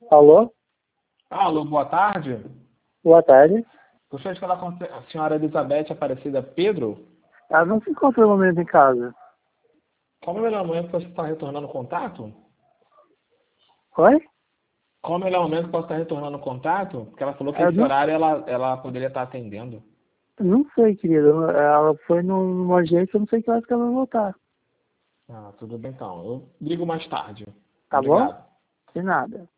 Alô? Alô, boa tarde. Boa tarde. Gostaria de falar com a senhora Elizabeth Aparecida Pedro. Ela não se encontra no momento em casa. Qual é o melhor momento que você está retornando o contato? Oi? Qual é o melhor momento que posso estar retornando o contato? Porque ela falou que Eu esse não, horário ela poderia estar atendendo. não sei, querido. Ela foi numa agência, eu não sei que horas que ela vai voltar. Ah, tudo bem então. Eu ligo mais tarde. Tá bom? Obrigado. De nada.